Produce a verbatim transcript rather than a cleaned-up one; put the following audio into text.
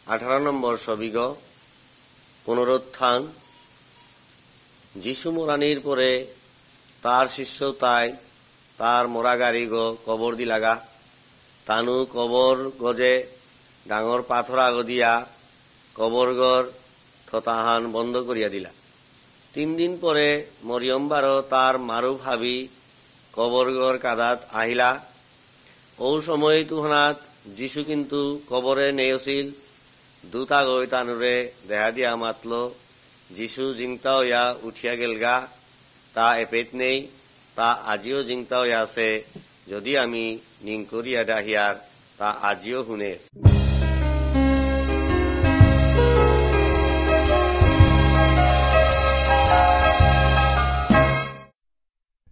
আঠারো নম্বর ছবিগ পুনরুত্থান। যিশু মরানির পরে তার শিষ্য তাই তার মরা গাড়ি গ কবর দিলাগা তানু কবর গজে ডাঙর পাথর আগ দিয়া কবর গর থতাহান বন্ধ করিয়া দিলা। তিন দিন পরে মরিয়ম্বার তার মারু ভাবি কবরগর কাদাত আহিলা। ও সময় তুহনাত যিশু কিন্তু কবরে নেওছিল। দুটা গই তানুরে দেহা দিয়া মাতল যিশু জিংতা হইয়া উঠিয়া গেলগা, তা এপেট নেই, তা আজিও জিংতা হইয়া আছে। যদি আমি নিং করিয়া ডাহিয়ার তা আজিও শুনে।